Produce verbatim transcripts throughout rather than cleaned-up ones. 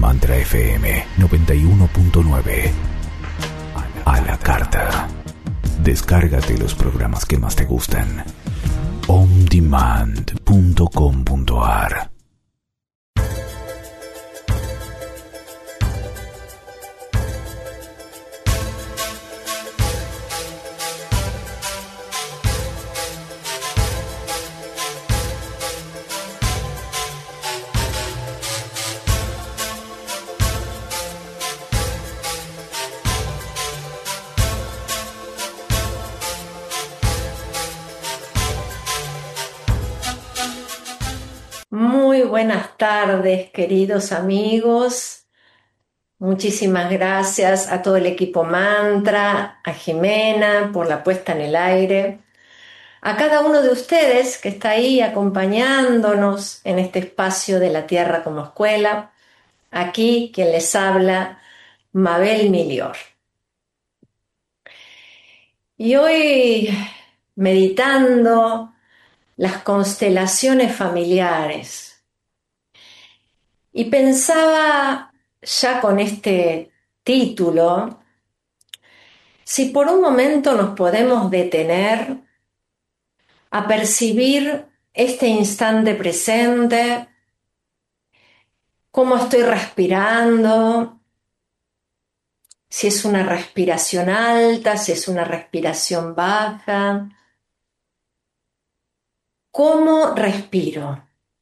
Mantra F M noventa y uno punto nueve. A la carta. Descárgate los programas que más te gustan. on demand punto com punto a r. Muy buenas tardes, queridos amigos. Muchísimas gracias a todo el equipo Mantra, a Jimena por la puesta en el aire, a cada uno de ustedes que está ahí acompañándonos en este espacio de la Tierra como Escuela. Aquí quien les habla, Mabel Milior. Y hoy, meditando las constelaciones familiares, y pensaba, ya con este título, si por un momento nos podemos detener a percibir este instante presente, cómo estoy respirando, si es una respiración alta, si es una respiración baja, cómo respiro.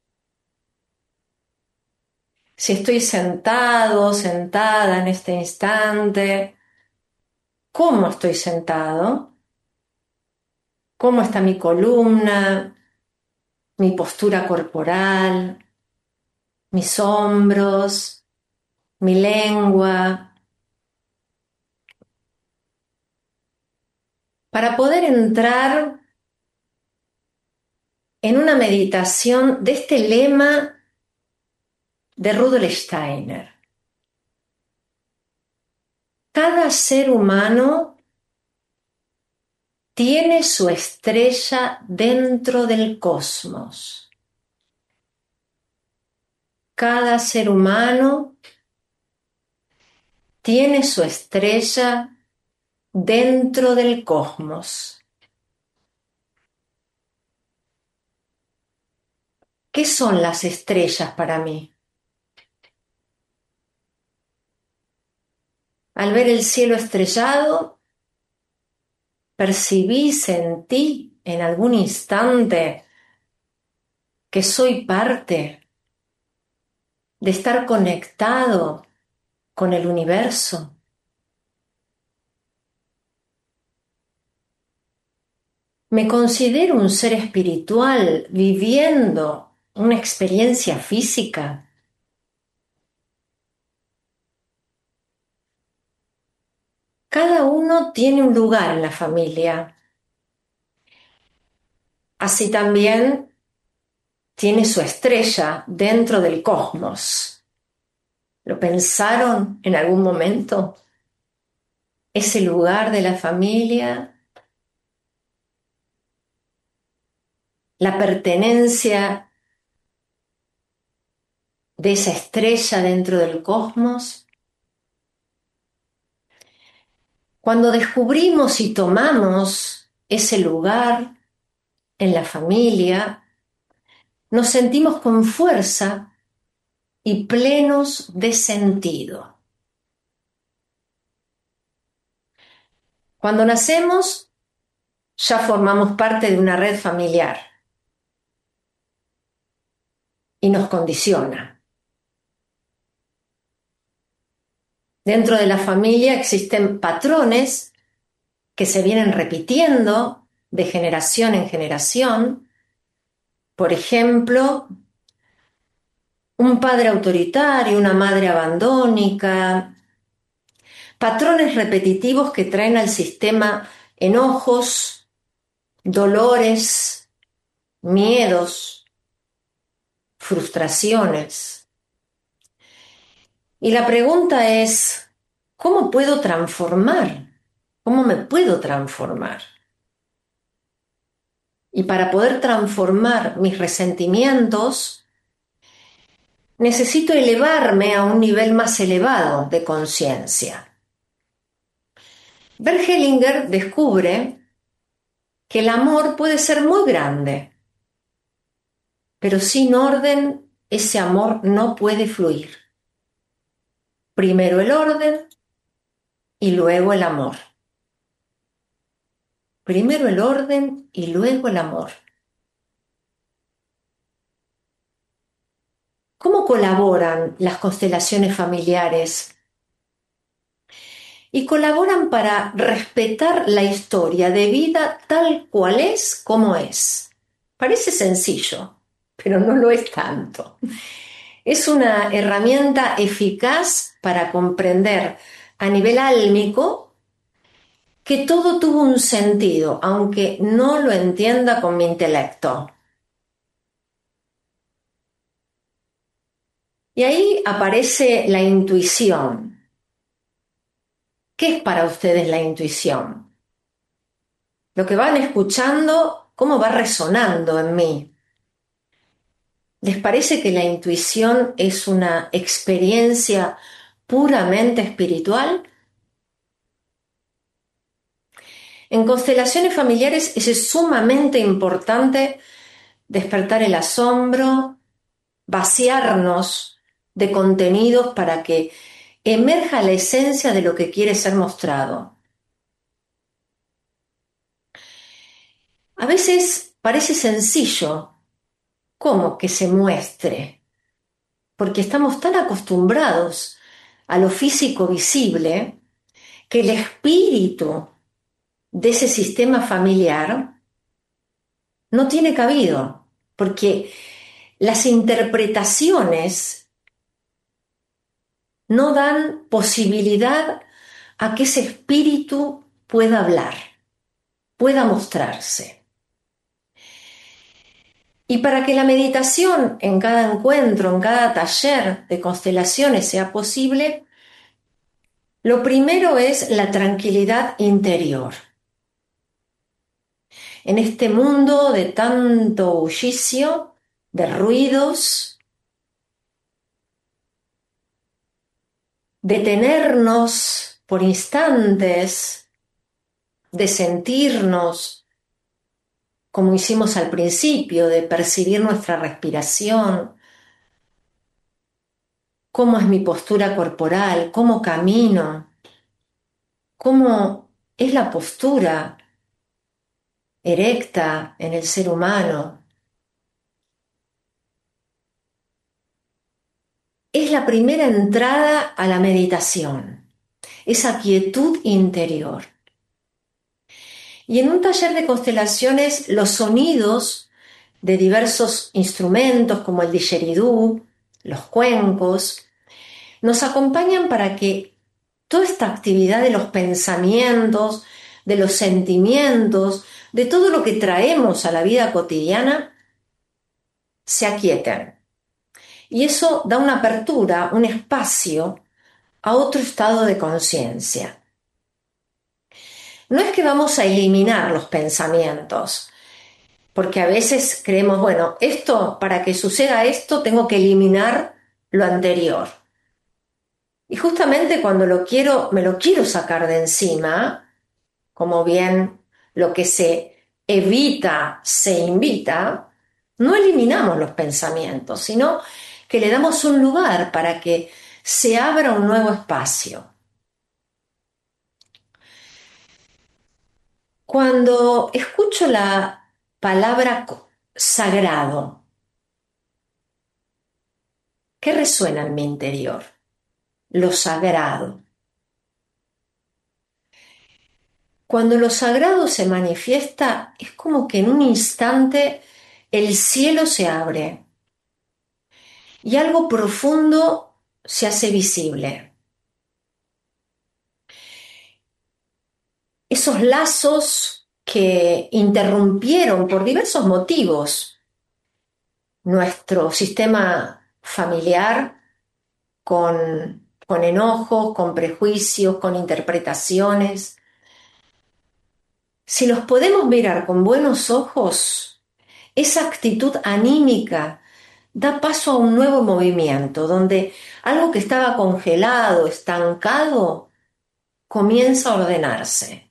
Si estoy sentado, sentada en este instante, ¿cómo estoy sentado? ¿Cómo está mi columna, mi postura corporal, mis hombros, mi lengua? Para poder entrar en una meditación de este lema de Rudolf Steiner. Cada ser humano tiene su estrella dentro del cosmos. Cada ser humano tiene su estrella dentro del cosmos. ¿Qué son las estrellas para mí? Al ver el cielo estrellado, percibí, sentí en algún instante que soy parte de estar conectado con el universo. Me considero un ser espiritual viviendo una experiencia física. Cada uno tiene un lugar en la familia. Así también tiene su estrella dentro del cosmos. ¿Lo pensaron en algún momento? Ese lugar de la familia, la pertenencia de esa estrella dentro del cosmos. Cuando descubrimos y tomamos ese lugar en la familia, nos sentimos con fuerza y plenos de sentido. Cuando nacemos, ya formamos parte de una red familiar y nos condiciona. Dentro de la familia existen patrones que se vienen repitiendo de generación en generación. Por ejemplo, un padre autoritario, una madre abandónica, patrones repetitivos que traen al sistema enojos, dolores, miedos, frustraciones. Y la pregunta es, ¿cómo puedo transformar? ¿Cómo me puedo transformar? Y para poder transformar mis resentimientos, necesito elevarme a un nivel más elevado de conciencia. Bert Hellinger descubre que el amor puede ser muy grande, pero sin orden ese amor no puede fluir. Primero el orden y luego el amor. Primero el orden y luego el amor. ¿Cómo colaboran las constelaciones familiares? Y colaboran para respetar la historia de vida tal cual es como es. Parece sencillo, pero no lo es tanto. Es una herramienta eficaz para comprender a nivel álmico que todo tuvo un sentido, aunque no lo entienda con mi intelecto. Y ahí aparece la intuición. ¿Qué es para ustedes la intuición? Lo que van escuchando, cómo va resonando en mí. ¿Les parece que la intuición es una experiencia puramente espiritual? En constelaciones familiares es sumamente importante despertar el asombro, vaciarnos de contenidos para que emerja la esencia de lo que quiere ser mostrado. A veces parece sencillo cómo que se muestre, porque estamos tan acostumbrados a lo físico visible que el espíritu de ese sistema familiar no tiene cabido, porque las interpretaciones no dan posibilidad a que ese espíritu pueda hablar, pueda mostrarse. Y para que la meditación en cada encuentro, en cada taller de constelaciones sea posible, lo primero es la tranquilidad interior. En este mundo de tanto bullicio, de ruidos, detenernos por instantes, de sentirnos como hicimos al principio, de percibir nuestra respiración, cómo es mi postura corporal, cómo camino, cómo es la postura erecta en el ser humano. Es la primera entrada a la meditación, esa quietud interior. Y en un taller de constelaciones, los sonidos de diversos instrumentos como el didgeridoo, los cuencos, nos acompañan para que toda esta actividad de los pensamientos, de los sentimientos, de todo lo que traemos a la vida cotidiana, se aquieten. Y eso da una apertura, un espacio a otro estado de conciencia. No es que vamos a eliminar los pensamientos, porque a veces creemos, bueno, esto, para que suceda esto, tengo que eliminar lo anterior. Y justamente cuando lo quiero, me lo quiero sacar de encima, como bien lo que se evita se invita, no eliminamos los pensamientos, sino que le damos un lugar para que se abra un nuevo espacio. Cuando escucho la palabra sagrado, ¿qué resuena en mi interior? Lo sagrado. Cuando lo sagrado se manifiesta, es como que en un instante el cielo se abre y algo profundo se hace visible. Esos lazos que interrumpieron por diversos motivos nuestro sistema familiar con, con enojos, con prejuicios, con interpretaciones. Si los podemos mirar con buenos ojos, esa actitud anímica da paso a un nuevo movimiento, donde algo que estaba congelado, estancado, comienza a ordenarse.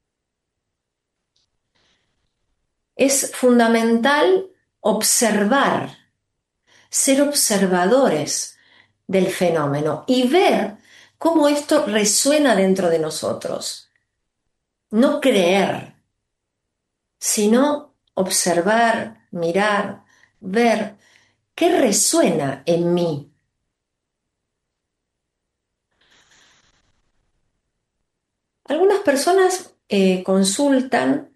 Es fundamental observar, ser observadores del fenómeno y ver cómo esto resuena dentro de nosotros. No creer, sino observar, mirar, ver qué resuena en mí. Algunas personas eh, consultan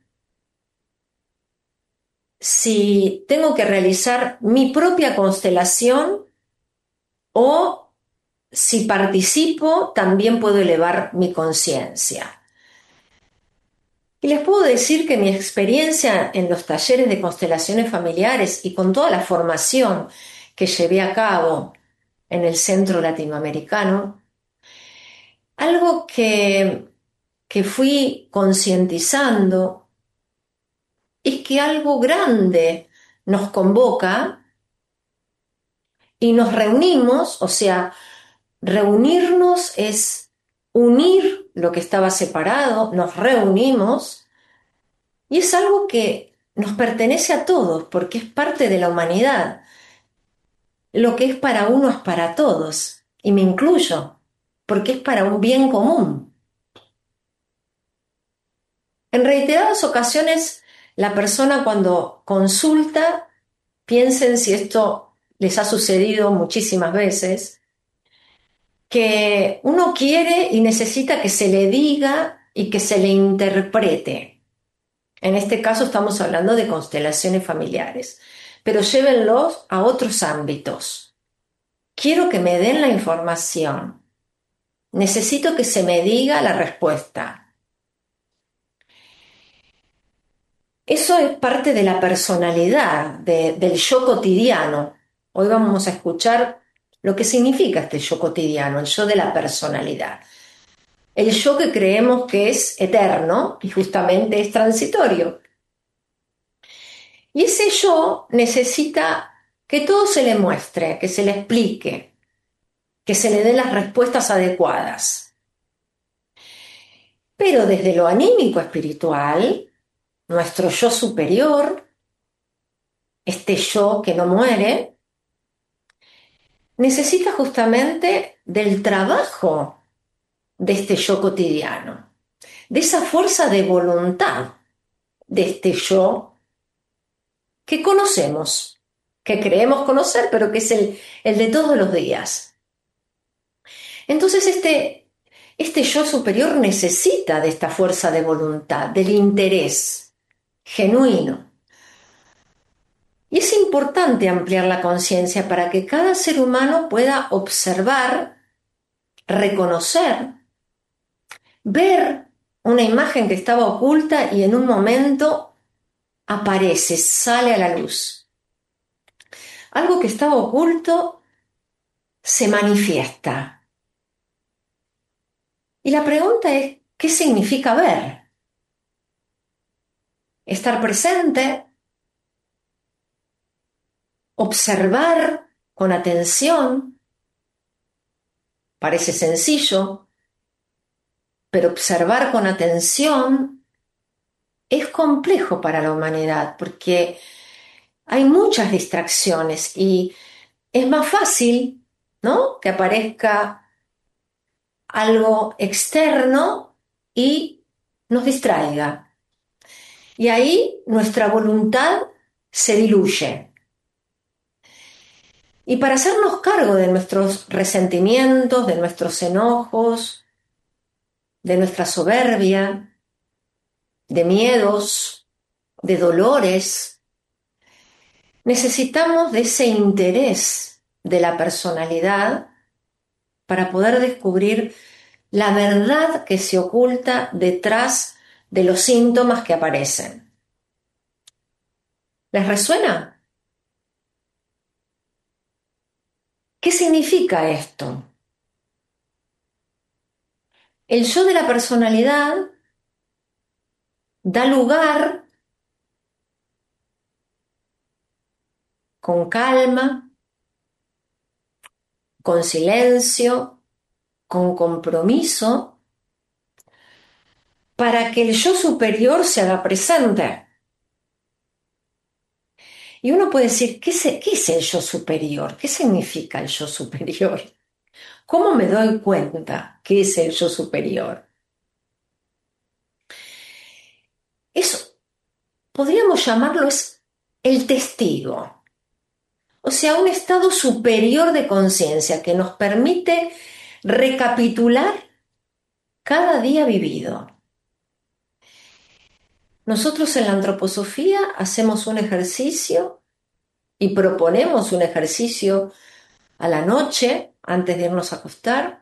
si tengo que realizar mi propia constelación o si participo también puedo elevar mi conciencia. Y les puedo decir que mi experiencia en los talleres de constelaciones familiares y con toda la formación que llevé a cabo en el Centro Latinoamericano, algo que, que fui concientizando es que algo grande nos convoca y nos reunimos, o sea, reunirnos es unir lo que estaba separado, nos reunimos y es algo que nos pertenece a todos porque es parte de la humanidad. Lo que es para uno es para todos y me incluyo porque es para un bien común. En reiteradas ocasiones, la persona cuando consulta, piensen si esto les ha sucedido muchísimas veces, que uno quiere y necesita que se le diga y que se le interprete. En este caso estamos hablando de constelaciones familiares, pero llévenlos a otros ámbitos. Quiero que me den la información. Necesito que se me diga la respuesta. Eso es parte de la personalidad, de, del yo cotidiano. Hoy vamos a escuchar lo que significa este yo cotidiano, el yo de la personalidad. El yo que creemos que es eterno y justamente es transitorio. Y ese yo necesita que todo se le muestre, que se le explique, que se le den las respuestas adecuadas. Pero desde lo anímico espiritual, nuestro yo superior, este yo que no muere, necesita justamente del trabajo de este yo cotidiano, de esa fuerza de voluntad de este yo que conocemos, que creemos conocer, pero que es el, el de todos los días. Entonces este, este yo superior necesita de esta fuerza de voluntad, del interés genuino. Y es importante ampliar la conciencia para que cada ser humano pueda observar, reconocer, ver una imagen que estaba oculta y en un momento aparece, sale a la luz. Algo que estaba oculto se manifiesta. Y la pregunta es, ¿qué significa ver? Estar presente, observar con atención, parece sencillo, pero observar con atención es complejo para la humanidad porque hay muchas distracciones y es más fácil, ¿no?, que aparezca algo externo y nos distraiga. Y ahí nuestra voluntad se diluye. Y para hacernos cargo de nuestros resentimientos, de nuestros enojos, de nuestra soberbia, de miedos, de dolores, necesitamos de ese interés de la personalidad para poder descubrir la verdad que se oculta detrás de los síntomas que aparecen. ¿Les resuena? ¿Qué significa esto? El yo de la personalidad da lugar con calma, con silencio, con compromiso, para que el yo superior se haga presente. Y uno puede decir, ¿qué es, qué es el yo superior? ¿Qué significa el yo superior? ¿Cómo me doy cuenta qué es el yo superior? Eso podríamos llamarlo es el testigo. O sea, un estado superior de conciencia que nos permite recapitular cada día vivido. Nosotros en la antroposofía hacemos un ejercicio y proponemos un ejercicio a la noche, antes de irnos a acostar,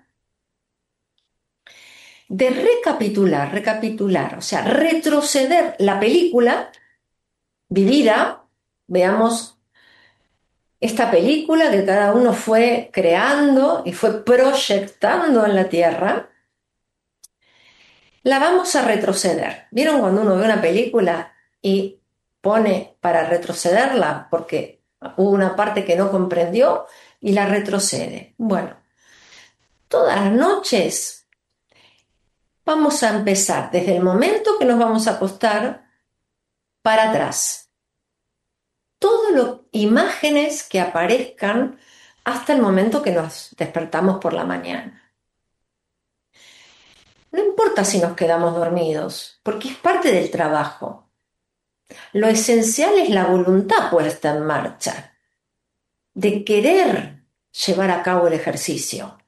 de recapitular, recapitular, o sea, retroceder la película vivida, veamos esta película que cada uno fue creando y fue proyectando en la Tierra, la vamos a retroceder. ¿Vieron cuando uno ve una película y pone para retrocederla porque hubo una parte que no comprendió y la retrocede? Bueno, todas las noches vamos a empezar desde el momento que nos vamos a acostar para atrás. Todas las imágenes que aparezcan hasta el momento que nos despertamos por la mañana. No importa si nos quedamos dormidos, porque es parte del trabajo. Lo esencial es la voluntad puesta en marcha, de querer llevar a cabo el ejercicio.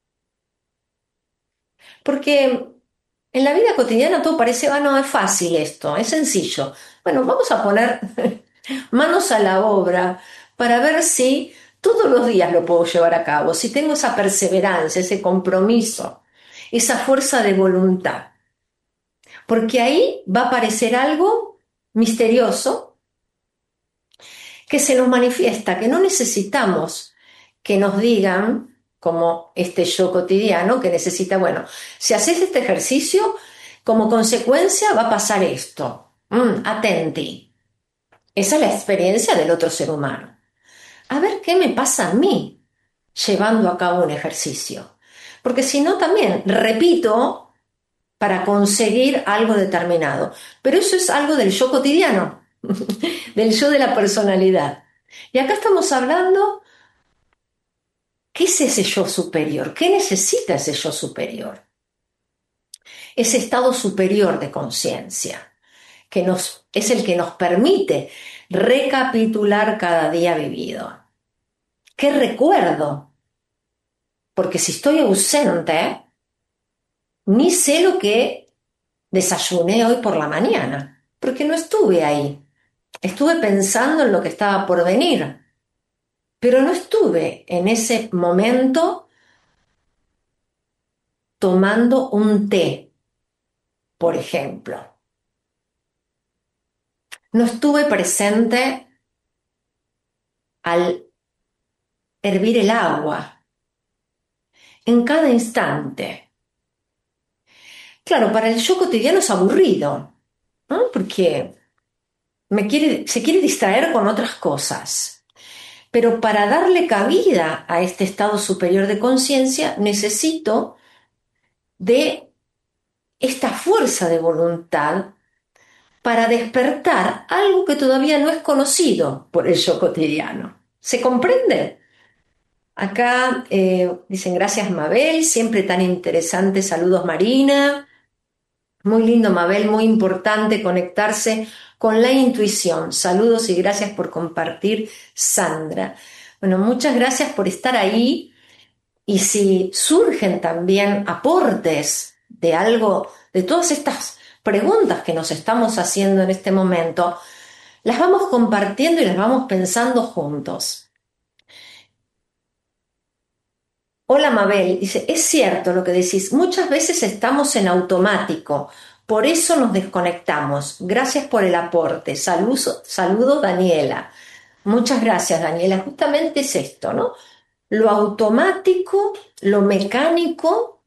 Porque en la vida cotidiana todo parece, ah, no, es fácil esto, es sencillo. Bueno, vamos a poner manos a la obra para ver si todos los días lo puedo llevar a cabo, si tengo esa perseverancia, ese compromiso, esa fuerza de voluntad. Porque ahí va a aparecer algo misterioso que se nos manifiesta, que no necesitamos que nos digan, como este yo cotidiano, que necesita, bueno, si haces este ejercicio, como consecuencia va a pasar esto. Mm, atenti. Esa es la experiencia del otro ser humano. A ver qué me pasa a mí llevando a cabo un ejercicio. Porque si no, también repito para conseguir algo determinado. Pero eso es algo del yo cotidiano, del yo de la personalidad. Y acá estamos hablando, ¿qué es ese yo superior? ¿Qué necesita ese yo superior? Ese estado superior de conciencia, que nos, es el que nos permite recapitular cada día vivido. ¿Qué recuerdo? Porque si estoy ausente, ni sé lo que desayuné hoy por la mañana, porque no estuve ahí. Estuve pensando en lo que estaba por venir, pero no estuve en ese momento tomando un té, por ejemplo. No estuve presente al hervir el agua en cada instante. Claro, para el yo cotidiano es aburrido, ¿no? Porque me quiere, se quiere distraer con otras cosas. Pero para darle cabida a este estado superior de conciencia necesito de esta fuerza de voluntad para despertar algo que todavía no es conocido por el yo cotidiano. ¿Se comprende? Acá eh, dicen gracias Mabel, siempre tan interesante, saludos Marina. Muy lindo Mabel, muy importante conectarse con la intuición. Saludos y gracias por compartir, Sandra. Bueno, muchas gracias por estar ahí y si surgen también aportes de algo, de todas estas preguntas que nos estamos haciendo en este momento, las vamos compartiendo y las vamos pensando juntos. Hola Mabel, dice, es cierto lo que decís, muchas veces estamos en automático, por eso nos desconectamos. Gracias por el aporte. Saludos, saludo Daniela. Muchas gracias Daniela, justamente es esto, ¿no? Lo automático, lo mecánico.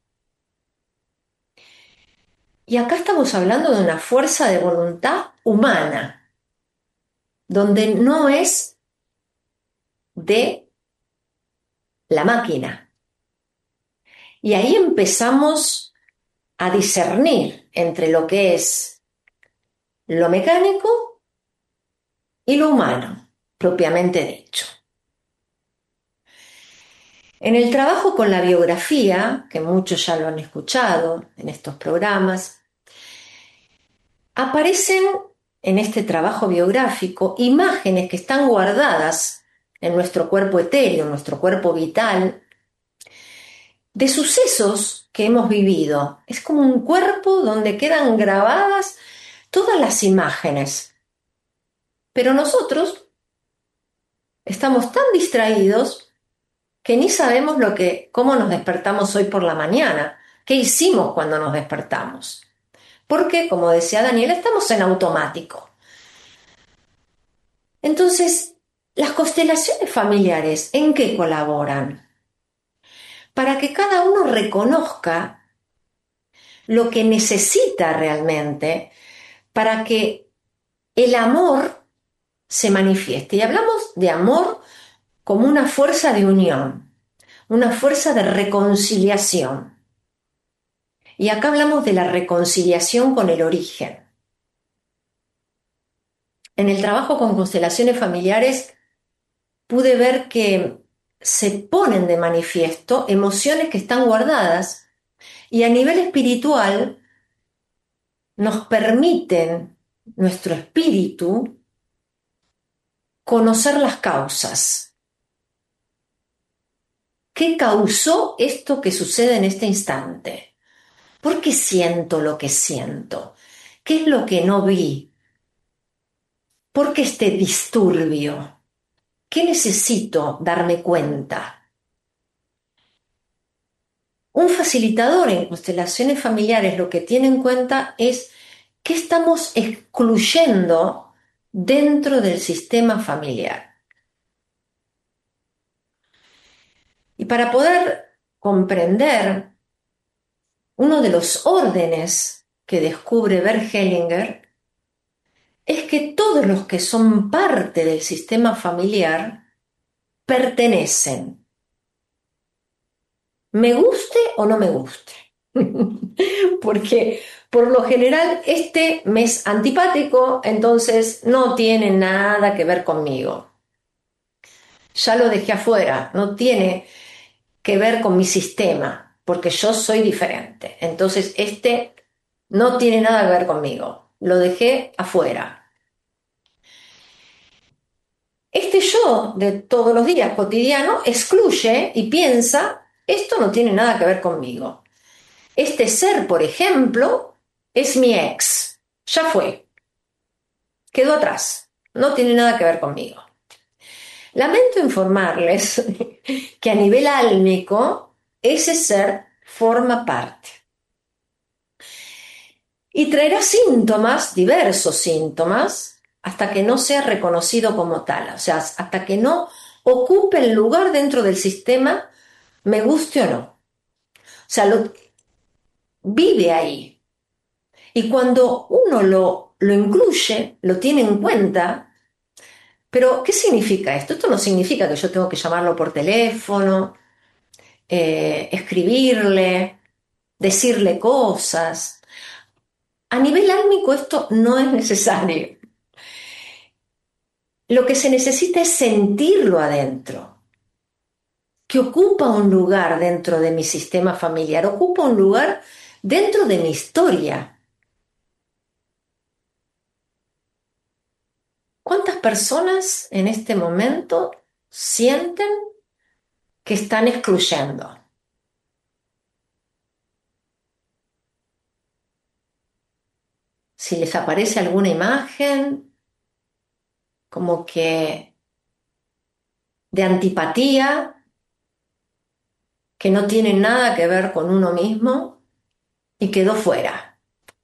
Y acá estamos hablando de una fuerza de voluntad humana, donde no es de la máquina. Y ahí empezamos a discernir entre lo que es lo mecánico y lo humano, propiamente dicho. En el trabajo con la biografía, que muchos ya lo han escuchado en estos programas, aparecen en este trabajo biográfico imágenes que están guardadas en nuestro cuerpo etéreo, en nuestro cuerpo vital, de sucesos que hemos vivido. Es como un cuerpo donde quedan grabadas todas las imágenes. Pero nosotros estamos tan distraídos que ni sabemos lo que, cómo nos despertamos hoy por la mañana, qué hicimos cuando nos despertamos. Porque, como decía Daniel, estamos en automático. Entonces, las constelaciones familiares, ¿en qué colaboran? Para que cada uno reconozca lo que necesita realmente para que el amor se manifieste. Y hablamos de amor como una fuerza de unión, una fuerza de reconciliación. Y acá hablamos de la reconciliación con el origen. En el trabajo con constelaciones familiares pude ver que se ponen de manifiesto emociones que están guardadas y a nivel espiritual nos permiten, nuestro espíritu, conocer las causas. ¿Qué causó esto que sucede en este instante? ¿Por qué siento lo que siento? ¿Qué es lo que no vi? ¿Por qué este disturbio? ¿Qué necesito darme cuenta? Un facilitador en constelaciones familiares lo que tiene en cuenta es qué estamos excluyendo dentro del sistema familiar. Y para poder comprender uno de los órdenes que descubre Bert Hellinger es que todos los que son parte del sistema familiar pertenecen, me guste o no me guste. Porque por lo general este me es antipático, entonces no tiene nada que ver conmigo. Ya lo dejé afuera, no tiene que ver con mi sistema, porque yo soy diferente. Entonces este no tiene nada que ver conmigo, lo dejé afuera. Este yo de todos los días cotidiano excluye y piensa, esto no tiene nada que ver conmigo. Este ser, por ejemplo, es mi ex, ya fue, quedó atrás, no tiene nada que ver conmigo. Lamento informarles que a nivel álmico ese ser forma parte. Y traerá síntomas, diversos síntomas, hasta que no sea reconocido como tal, o sea, hasta que no ocupe el lugar dentro del sistema, me guste o no. O sea, lo, vive ahí. Y cuando uno lo, lo incluye, lo tiene en cuenta, pero ¿qué significa esto? Esto no significa que yo tengo que llamarlo por teléfono, eh, escribirle, decirle cosas. A nivel álmico esto no es necesario. Lo que se necesita es sentirlo adentro, que ocupa un lugar dentro de mi sistema familiar, ocupa un lugar dentro de mi historia. ¿Cuántas personas en este momento sienten que están excluyendo? Si les aparece alguna imagen como que de antipatía, que no tiene nada que ver con uno mismo y quedó fuera.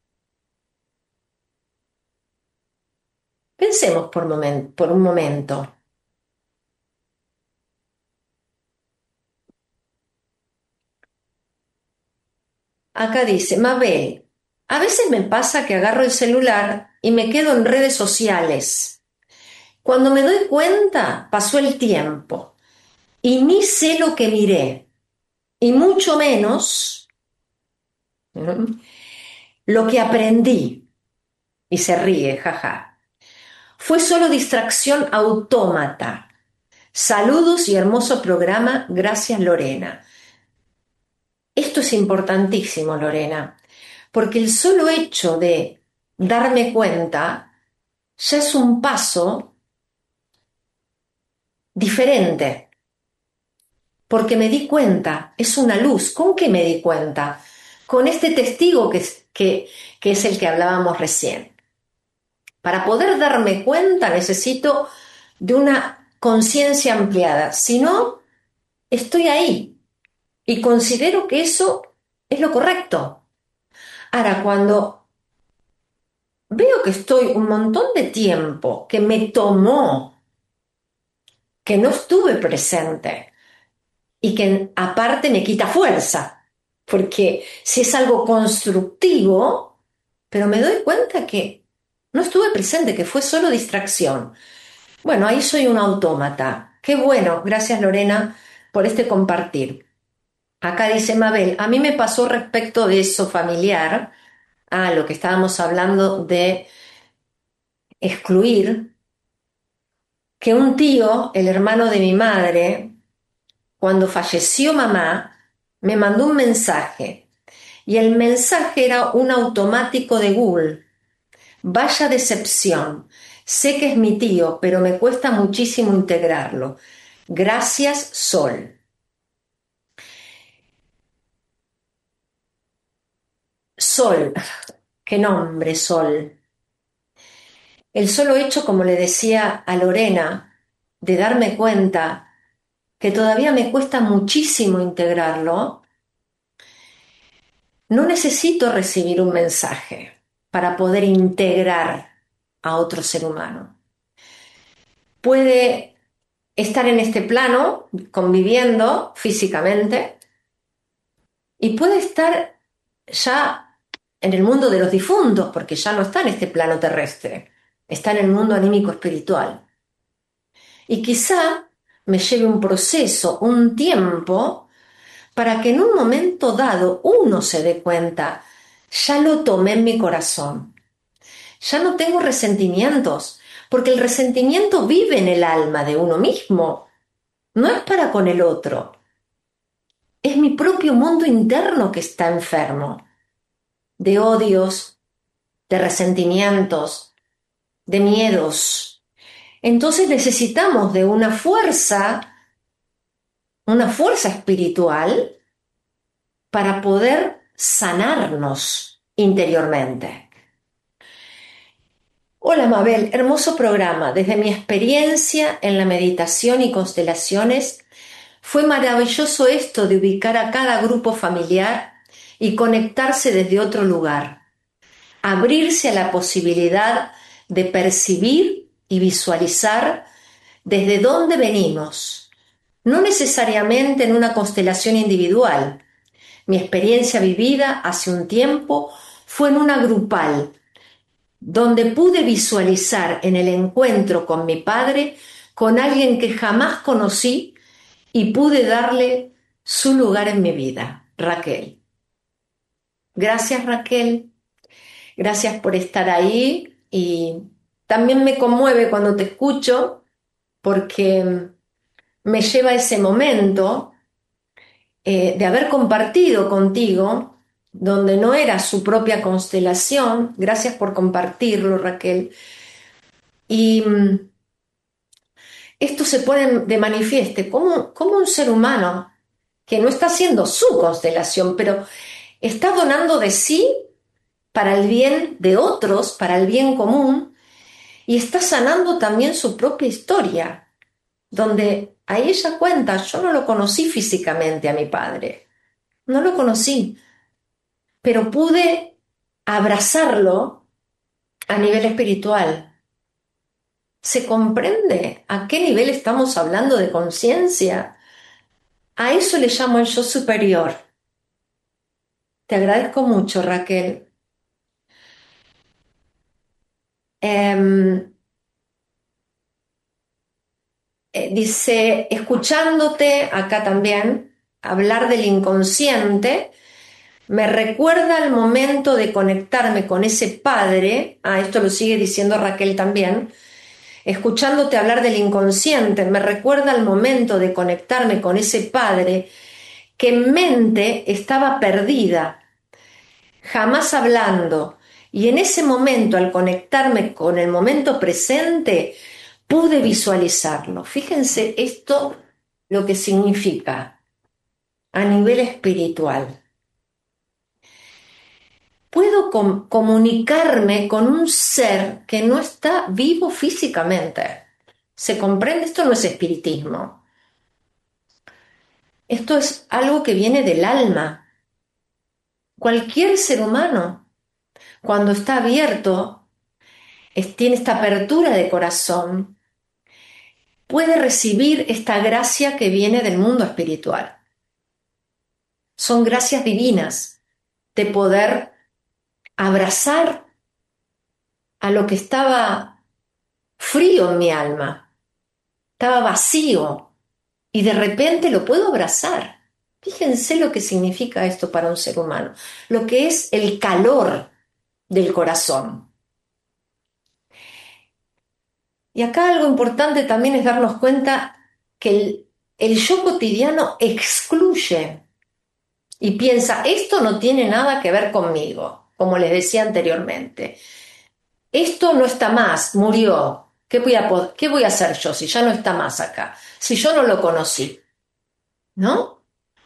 Pensemos por, moment, por un momento. Acá dice, Mabel, a veces me pasa que agarro el celular y me quedo en redes sociales. Cuando me doy cuenta, pasó el tiempo y ni sé lo que miré, y mucho menos ¿no? lo que aprendí. Y se ríe, jaja. Fue solo distracción autómata. Saludos y hermoso programa. Gracias, Lorena. Esto es importantísimo, Lorena, porque el solo hecho de darme cuenta ya es un paso diferente, porque me di cuenta, es una luz. ¿Con qué me di cuenta? Con este testigo que, es- que, que es el que hablábamos recién. Para poder darme cuenta necesito de una conciencia ampliada, si no, estoy ahí y considero que eso es lo correcto. Ahora, cuando veo que estoy un montón de tiempo que me tomó, que no estuve presente y que aparte me quita fuerza, porque si es algo constructivo, pero me doy cuenta que no estuve presente, que fue solo distracción. Bueno, ahí soy un autómata. Qué bueno, gracias Lorena por este compartir. Acá dice Mabel, a mí me pasó respecto de eso familiar, a lo que estábamos hablando de excluir, que un tío, el hermano de mi madre, cuando falleció mamá, me mandó un mensaje y el mensaje era un automático de Google. Vaya decepción. Sé que es mi tío, pero me cuesta muchísimo integrarlo. Gracias, Sol. Sol, qué nombre, Sol. El solo hecho, como le decía a Lorena, de darme cuenta que todavía me cuesta muchísimo integrarlo, no necesito recibir un mensaje para poder integrar a otro ser humano. Puede estar en este plano, conviviendo físicamente, y puede estar ya en el mundo de los difuntos, porque ya no está en este plano terrestre, está en el mundo anímico espiritual. Y quizá me lleve un proceso, un tiempo, para que en un momento dado uno se dé cuenta, ya lo tomé en mi corazón, ya no tengo resentimientos, porque el resentimiento vive en el alma de uno mismo, no es para con el otro, es mi propio mundo interno que está enfermo, de odios, de resentimientos, de miedos. Entonces necesitamos de una fuerza, una fuerza espiritual para poder sanarnos interiormente. Hola Mabel, hermoso programa. Desde mi experiencia en la meditación y constelaciones, fue maravilloso esto de ubicar a cada grupo familiar y conectarse desde otro lugar, abrirse a la posibilidad de percibir y visualizar desde dónde venimos, no necesariamente en una constelación individual. Mi experiencia vivida hace un tiempo fue en una grupal, donde pude visualizar en el encuentro con mi padre, con alguien que jamás conocí y pude darle su lugar en mi vida, Raquel. Gracias, Raquel. Gracias por estar ahí y también me conmueve cuando te escucho porque me lleva a ese momento eh, de haber compartido contigo, donde no era su propia constelación. Gracias por compartirlo, Raquel. Y mm, esto se pone de manifieste como, como un ser humano que no está haciendo su constelación, pero está donando de sí para el bien de otros, para el bien común, y está sanando también su propia historia, donde ahí ella cuenta, yo no lo conocí físicamente a mi padre, no lo conocí, pero pude abrazarlo a nivel espiritual. ¿Se comprende a qué nivel estamos hablando de conciencia? A eso le llamo el yo superior. Te agradezco mucho, Raquel. Em, eh, dice, escuchándote acá también, hablar del inconsciente, me recuerda el momento de conectarme con ese padre, ah, esto lo sigue diciendo Raquel también, escuchándote hablar del inconsciente, me recuerda el momento de conectarme con ese padre que en mente estaba perdida, jamás hablando, y en ese momento, al conectarme con el momento presente, pude visualizarlo. Fíjense esto lo que significa a nivel espiritual. Puedo com- comunicarme con un ser que no está vivo físicamente. ¿Se comprende? Esto no es espiritismo. Esto es algo que viene del alma. Cualquier ser humano, cuando está abierto, es- tiene esta apertura de corazón, puede recibir esta gracia que viene del mundo espiritual. Son gracias divinas de poder abrazar a lo que estaba frío en mi alma, estaba vacío, y de repente lo puedo abrazar. Fíjense lo que significa esto para un ser humano, lo que es el calor del corazón. Y acá algo importante también es darnos cuenta que el, el yo cotidiano excluye y piensa, esto no tiene nada que ver conmigo, como les decía anteriormente. Esto no está más, murió. ¿Qué voy a, qué voy a hacer yo si ya no está más acá? Si yo no lo conocí, ¿no?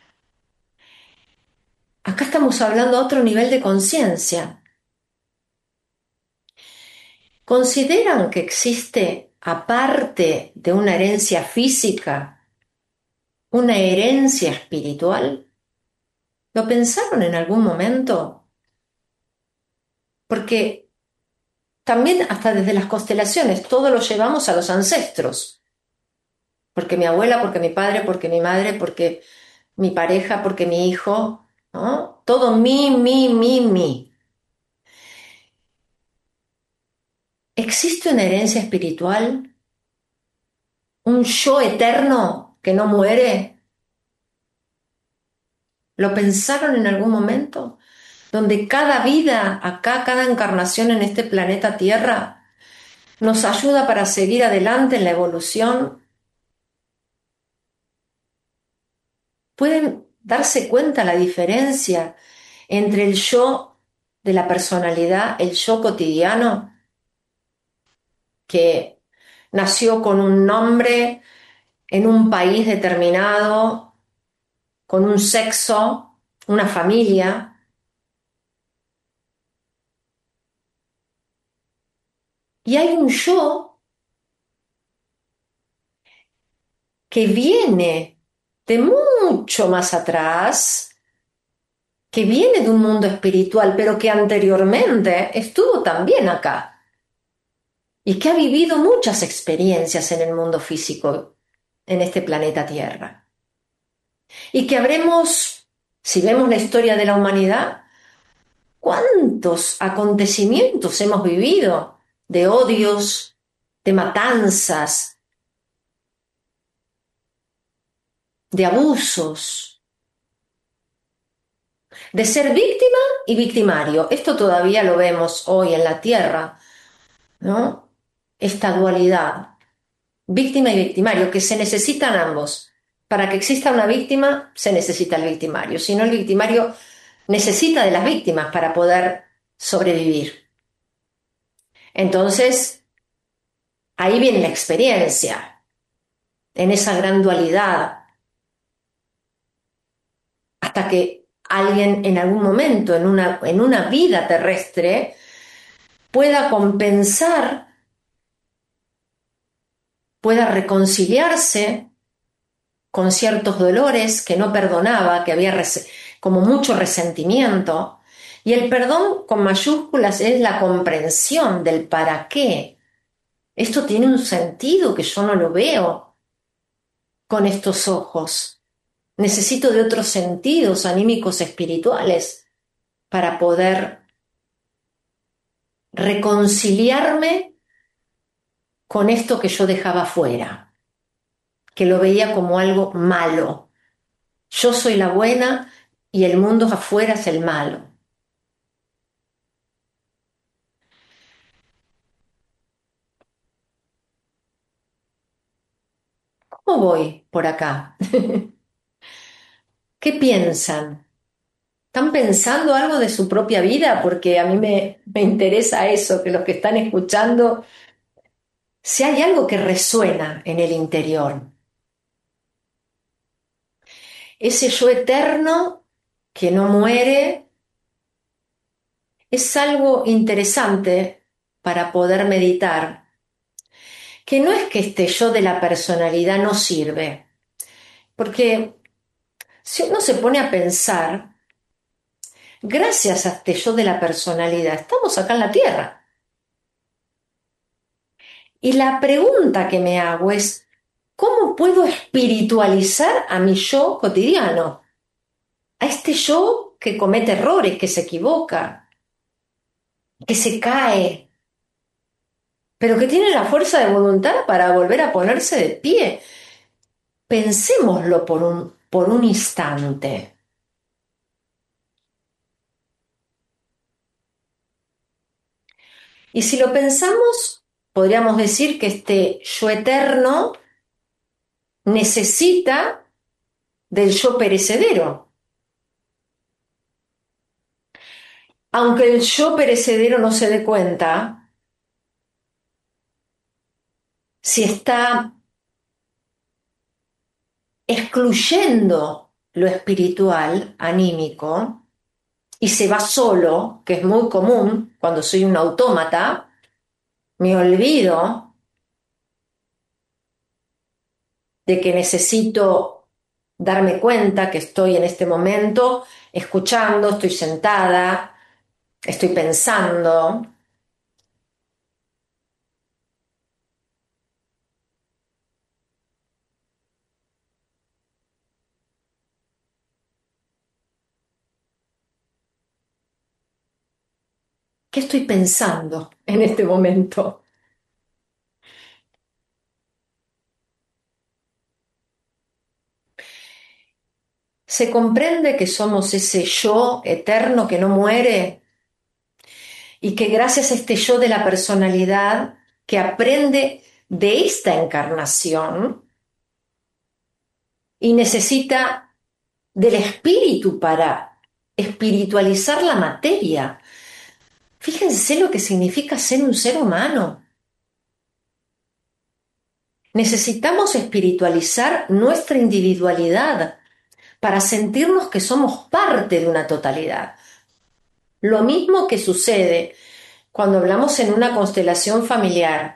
Acá estamos hablando a otro nivel de conciencia. ¿Consideran que existe, aparte de una herencia física, una herencia espiritual? ¿Lo pensaron en algún momento? Porque también hasta desde las constelaciones todo lo llevamos a los ancestros. Porque mi abuela, porque mi padre, porque mi madre, porque mi pareja, porque mi hijo, ¿no? Todo mi, mi, mi, mi. ¿Existe una herencia espiritual? ¿Un yo eterno que no muere? ¿Lo pensaron en algún momento? Donde cada vida acá, cada encarnación en este planeta Tierra nos ayuda para seguir adelante en la evolución. ¿Pueden darse cuenta la diferencia entre el yo de la personalidad, el yo cotidiano, que nació con un nombre en un país determinado, con un sexo, una familia, y hay un yo que viene de mucho más atrás, que viene de un mundo espiritual, pero que anteriormente estuvo también acá y que ha vivido muchas experiencias en el mundo físico, en este planeta Tierra. Y que habremos, si vemos la historia de la humanidad, ¿cuántos acontecimientos hemos vivido de odios, de matanzas, de abusos, de ser víctima y victimario? Esto todavía lo vemos hoy en la Tierra, ¿no? Esta dualidad, víctima y victimario, que se necesitan ambos. Para que exista una víctima, se necesita el victimario. Si no, el victimario necesita de las víctimas para poder sobrevivir. Entonces, ahí viene la experiencia, en esa gran dualidad, hasta que alguien en algún momento, en una, en una vida terrestre, pueda compensar, pueda reconciliarse con ciertos dolores que no perdonaba, que había res- como mucho resentimiento. Y el perdón con mayúsculas es la comprensión del para qué. Esto tiene un sentido que yo no lo veo con estos ojos. Necesito de otros sentidos anímicos espirituales para poder reconciliarme con esto que yo dejaba fuera. que lo veía como algo malo. Yo soy la buena y el mundo afuera es el malo. ¿Cómo voy por acá? ¿Qué piensan? ¿Están pensando algo de su propia vida? Porque a mí me, me interesa eso, que los que están escuchando, si hay algo que resuena en el interior. Ese yo eterno que no muere es algo interesante para poder meditar, que no es que este yo de la personalidad no sirve, porque si uno se pone a pensar, gracias a este yo de la personalidad, estamos acá en la Tierra. Y la pregunta que me hago es, ¿cómo puedo espiritualizar a mi yo cotidiano? A este yo que comete errores, que se equivoca, que se cae, pero que tiene la fuerza de voluntad para volver a ponerse de pie. Pensémoslo por un, por un instante. Y si lo pensamos, podríamos decir que este yo eterno necesita del yo perecedero. Aunque el yo perecedero no se dé cuenta, si está excluyendo lo espiritual, anímico, y se va solo, que es muy común cuando soy un autómata, me olvido de que necesito darme cuenta que estoy en este momento escuchando, estoy sentada, estoy pensando. ¿Qué estoy pensando en este momento? Se comprende que somos ese yo eterno que no muere y que gracias a este yo de la personalidad que aprende de esta encarnación y necesita del espíritu para espiritualizar la materia. Fíjense lo que significa ser un ser humano. Necesitamos espiritualizar nuestra individualidad para sentirnos que somos parte de una totalidad. Lo mismo que sucede cuando hablamos en una constelación familiar.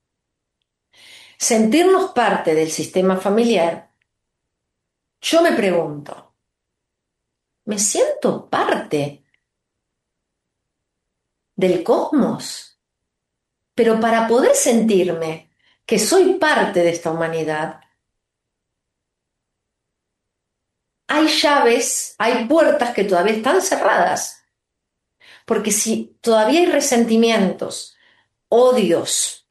Sentirnos parte del sistema familiar. Yo me pregunto, ¿me siento parte del cosmos? Pero para poder sentirme que soy parte de esta humanidad, hay llaves, hay puertas que todavía están cerradas. Porque si todavía hay resentimientos, odios,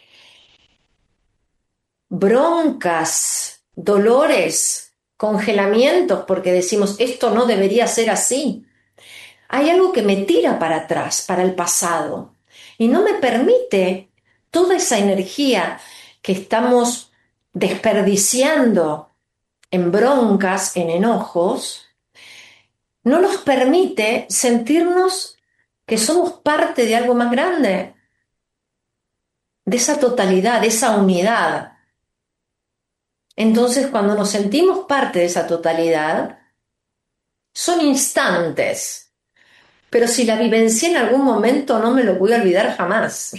broncas, dolores, congelamientos, porque decimos, esto no debería ser así, hay algo que me tira para atrás, para el pasado, y no me permite toda esa energía que estamos desperdiciando en broncas, en enojos, no nos permite sentirnos que somos parte de algo más grande, de esa totalidad, de esa unidad. Entonces, cuando nos sentimos parte de esa totalidad, son instantes, pero si la vivencié en algún momento, no me lo voy a olvidar jamás.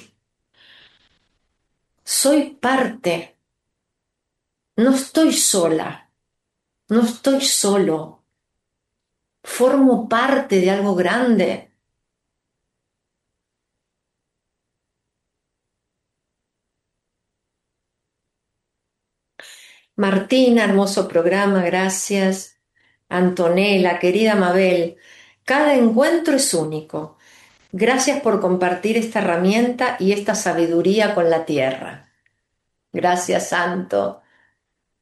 Soy parte, no estoy sola, no estoy solo, formo parte de algo grande. Martina, hermoso programa, gracias. Antonella, querida Mabel, cada encuentro es único. Gracias por compartir esta herramienta y esta sabiduría con la tierra. Gracias, Santo.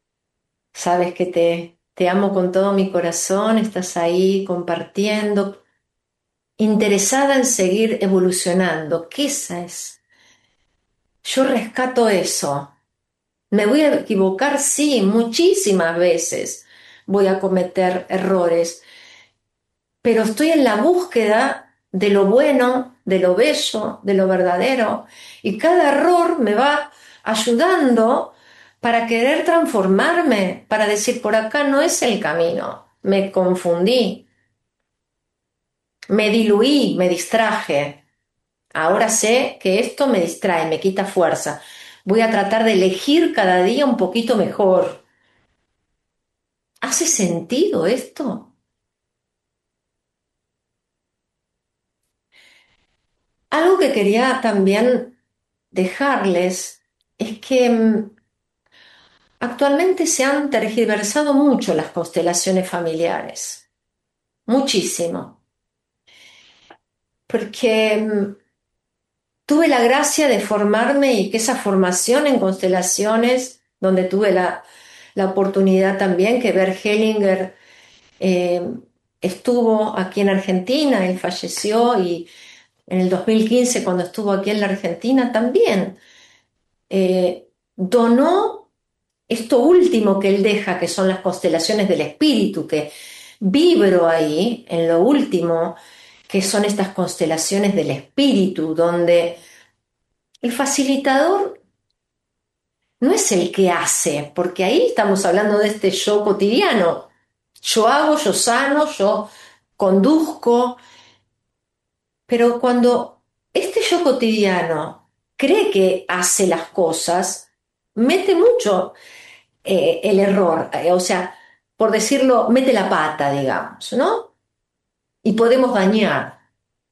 Sabes que te, te amo con todo mi corazón, estás ahí compartiendo, interesada en seguir evolucionando. ¿Qué esa es? Yo rescato eso. Me voy a equivocar, sí, muchísimas veces voy a cometer errores, pero estoy en la búsqueda de lo bueno, de lo bello, de lo verdadero, y cada error me va ayudando para querer transformarme, para decir, por acá no es el camino, me confundí, me diluí, me distraje. Ahora sé que esto me distrae, me quita fuerza. Voy a tratar de elegir cada día un poquito mejor. ¿Hace sentido esto? Algo que quería también dejarles es que mm, actualmente se han tergiversado mucho las constelaciones familiares, muchísimo, porque mm, tuve la gracia de formarme y que esa formación en constelaciones, donde tuve la, la oportunidad también que Bert Hellinger eh, estuvo aquí en Argentina, él falleció y en el dos mil quince cuando estuvo aquí en la Argentina también eh, donó esto último que él deja, que son las constelaciones del espíritu, que vibro ahí en lo último, que son estas constelaciones del espíritu, donde el facilitador no es el que hace, porque ahí estamos hablando de este yo cotidiano. Yo hago, yo sano, yo conduzco, pero cuando este yo cotidiano cree que hace las cosas, mete mucho eh, el error, eh, o sea, por decirlo, mete la pata, digamos, ¿no? Y podemos dañar.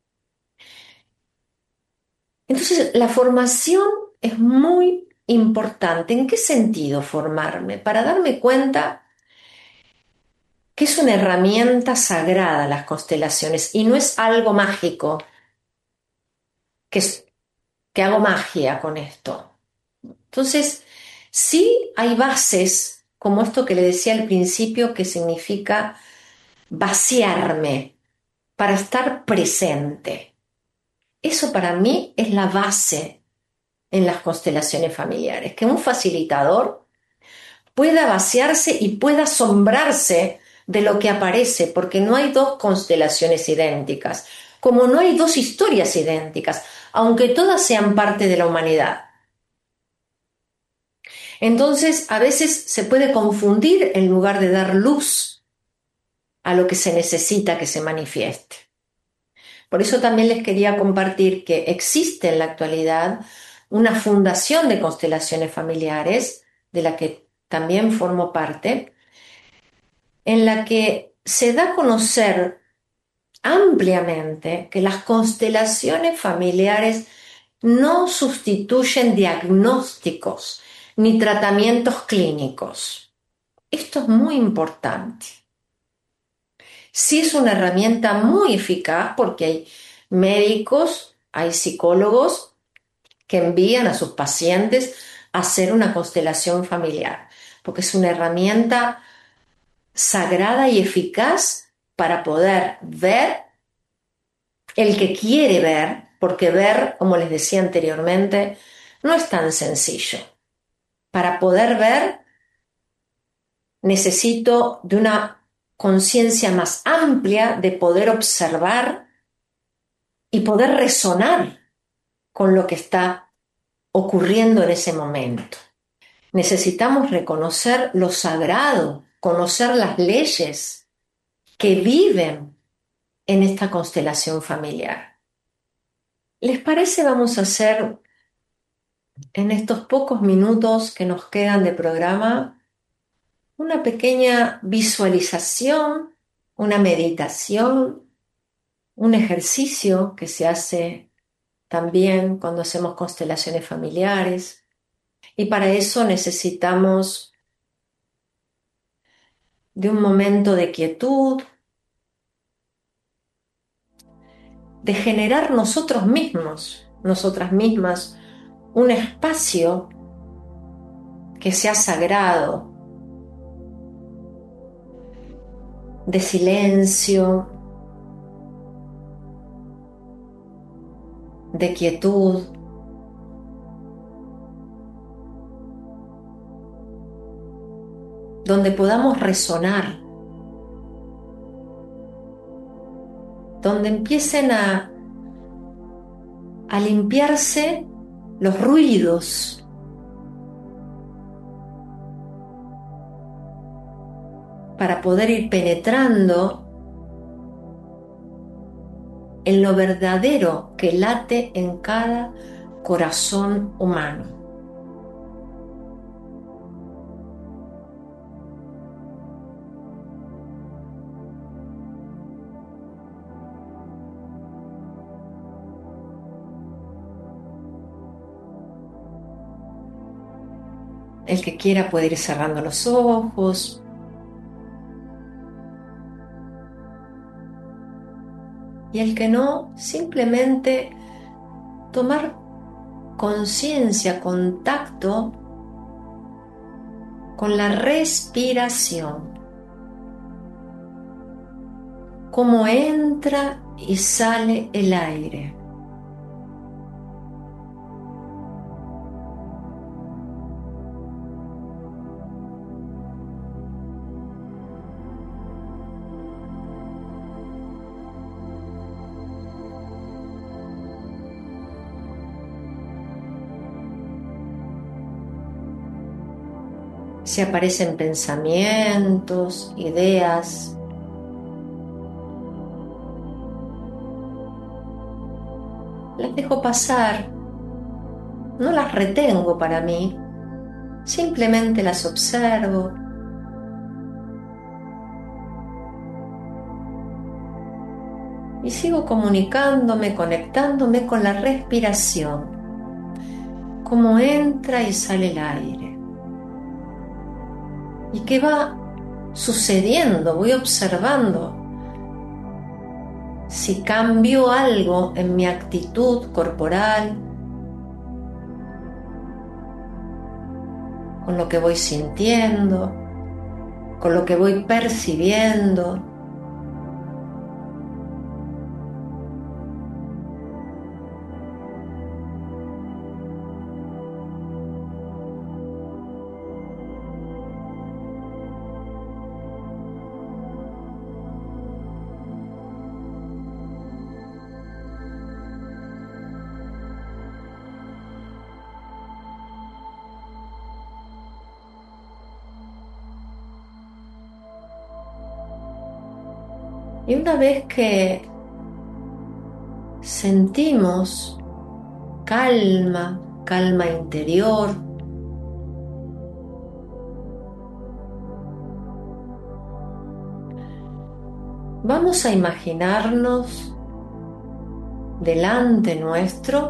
Entonces, la formación es muy importante. ¿En qué sentido formarme? Para darme cuenta que es una herramienta sagrada las constelaciones y no es algo mágico, que, es, que hago magia con esto. Entonces, sí hay bases, como esto que le decía al principio, que significa vaciarme para estar presente. Eso para mí es la base en las constelaciones familiares, que un facilitador pueda vaciarse y pueda asombrarse de lo que aparece, porque no hay dos constelaciones idénticas, como no hay dos historias idénticas, aunque todas sean parte de la humanidad. Entonces, a veces se puede confundir en lugar de dar luz a lo que se necesita que se manifieste. Por eso también les quería compartir que existe en la actualidad una fundación de constelaciones familiares, de la que también formo parte, en la que se da a conocer ampliamente que las constelaciones familiares no sustituyen diagnósticos ni tratamientos clínicos. Esto es muy importante. Sí es una herramienta muy eficaz porque hay médicos, hay psicólogos que envían a sus pacientes a hacer una constelación familiar, porque es una herramienta sagrada y eficaz para poder ver el que quiere ver, porque ver, como les decía anteriormente, no es tan sencillo. Para poder ver necesito de una conciencia más amplia, de poder observar y poder resonar con lo que está ocurriendo en ese momento. Necesitamos reconocer lo sagrado, conocer las leyes que viven en esta constelación familiar. ¿Les parece? Vamos a hacer en estos pocos minutos que nos quedan de programa una pequeña visualización, una meditación, un ejercicio que se hace también cuando hacemos constelaciones familiares. Y para eso necesitamos de un momento de quietud, de generar nosotros mismos, nosotras mismas, un espacio que sea sagrado, de silencio, de quietud. Donde podamos resonar, donde empiecen a, a limpiarse los ruidos, para poder ir penetrando en lo verdadero que late en cada corazón humano. El que quiera puede ir cerrando los ojos. Y el que no, simplemente tomar conciencia, contacto con la respiración. Cómo entra y sale el aire. Si aparecen pensamientos, ideas, las dejo pasar, no las retengo para mí, simplemente las observo. Y sigo comunicándome, conectándome con la respiración, cómo entra y sale el aire. ¿Y qué va sucediendo? Voy observando si cambio algo en mi actitud corporal, con lo que voy sintiendo, con lo que voy percibiendo. Y una vez que sentimos calma, calma interior, vamos a imaginarnos delante nuestro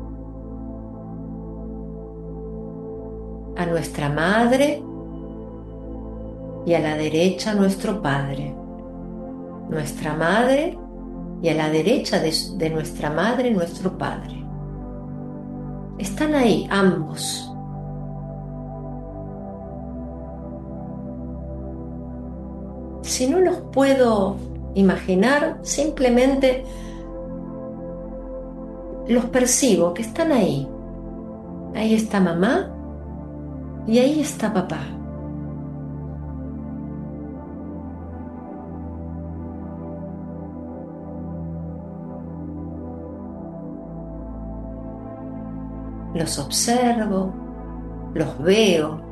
a nuestra madre y a la derecha nuestro padre. Nuestra madre y a la derecha de, de nuestra madre nuestro padre. Están ahí ambos. Si no los puedo imaginar, simplemente los percibo que están ahí. Ahí está mamá y ahí está papá. Los observo, los veo.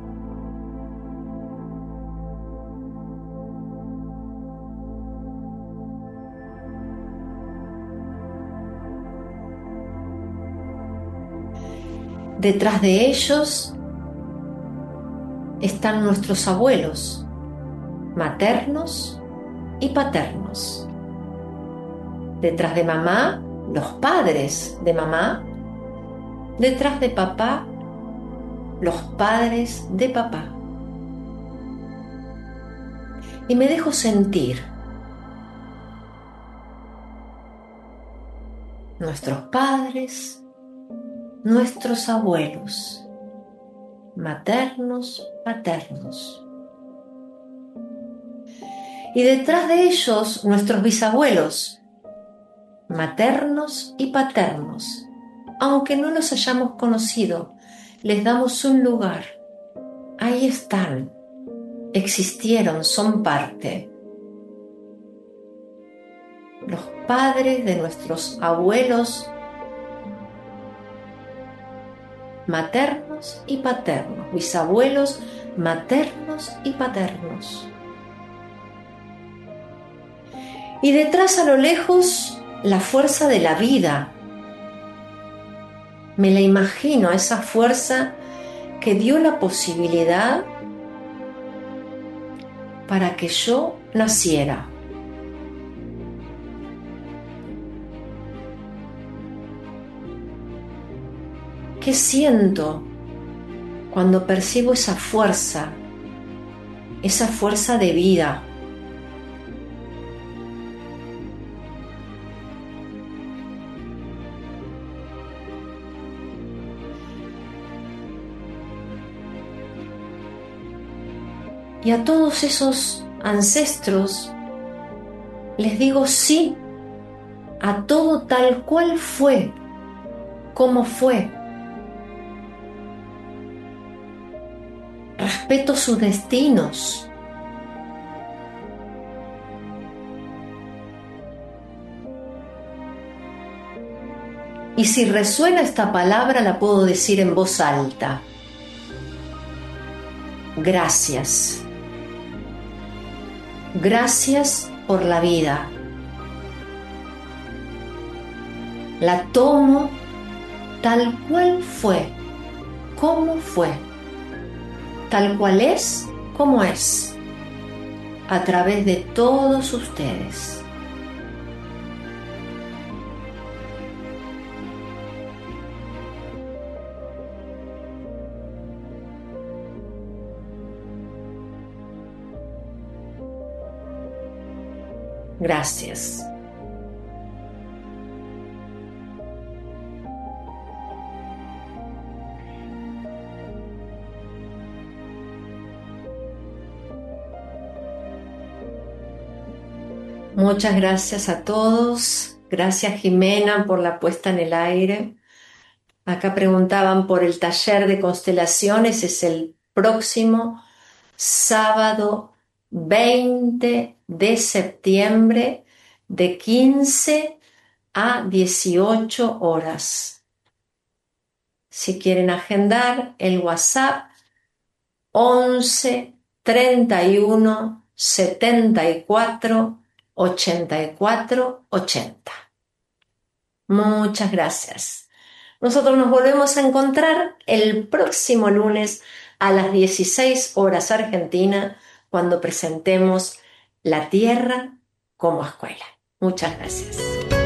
Detrás de ellos están nuestros abuelos, maternos y paternos. Detrás de mamá, los padres de mamá. Detrás de papá, los padres de papá. Y me dejo sentir. Nuestros padres, nuestros abuelos, maternos, paternos. Y detrás de ellos, nuestros bisabuelos, maternos y paternos. Aunque no los hayamos conocido, les damos un lugar. Ahí están, existieron, son parte. Los padres de nuestros abuelos maternos y paternos, bisabuelos maternos y paternos. Y detrás a lo lejos, la fuerza de la vida. Me la imagino, esa fuerza que dio la posibilidad para que yo naciera. ¿Qué siento cuando percibo esa fuerza, esa fuerza de vida? Y a todos esos ancestros les digo sí a todo tal cual fue, como fue. Respeto sus destinos. Y si resuena esta palabra, la puedo decir en voz alta. Gracias. Gracias por la vida. La tomo tal cual fue, como fue. Tal cual es, como es, a través de todos ustedes. Gracias. Muchas gracias a todos. Gracias, Jimena, por la puesta en el aire. Acá preguntaban por el taller de constelaciones. Es el próximo sábado veinte de septiembre de quince a dieciocho horas. Si quieren agendar, el WhatsApp once treinta y uno setenta y cuatro ochenta y cuatro ochenta. Muchas gracias. Nosotros nos volvemos a encontrar el próximo lunes a las dieciséis horas Argentina, cuando presentemos La Tierra como Escuela. Muchas gracias.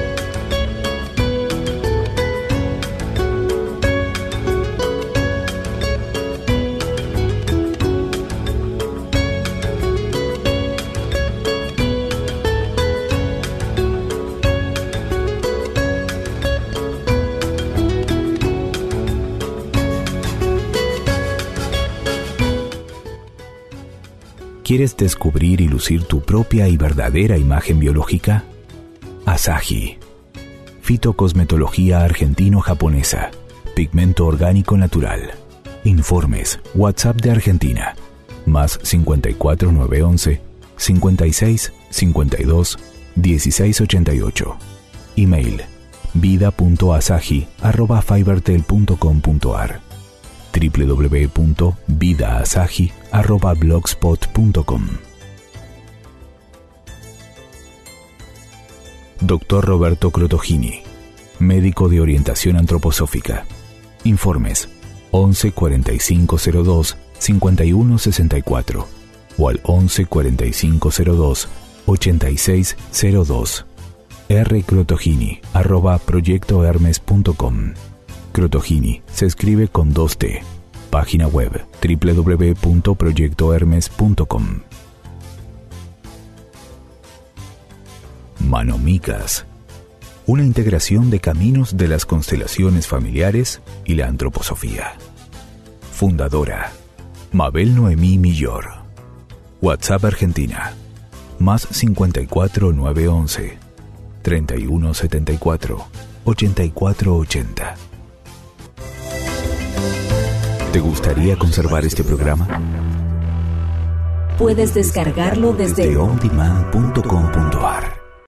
¿Quieres descubrir y lucir tu propia y verdadera imagen biológica? Asahi. Fitocosmetología argentino-japonesa. Pigmento orgánico natural. Informes. WhatsApp de Argentina. Más cincuenta y cuatro nueve once cincuenta y seis cincuenta y dos dieciséis ochenta y ocho. Email. vida punto asahi arroba fivertel punto com punto ar. doble u doble u doble u punto vida asahi arroba blogspot punto com. Doctor Roberto Crotogini, médico de orientación antroposófica. Informes once cuarenta y cinco cero dos cincuenta y uno sesenta y cuatro o al once cuarenta y cinco cero dos ochenta y seis cero dos. rcrotogini arroba proyecto hermes punto com. Crotogini se escribe con dos T. Página web doble u doble u doble u punto proyecto hermes punto com. Manomicas. Una integración de caminos de las constelaciones familiares y la antroposofía. Fundadora Mabel Noemí Millor. WhatsApp Argentina Más cincuenta y cuatro nueve once, treinta y uno setenta y cuatro, ochenta y cuatro ochenta. ¿Te gustaría conservar este programa? Puedes descargarlo desde desde on demand punto com punto a r.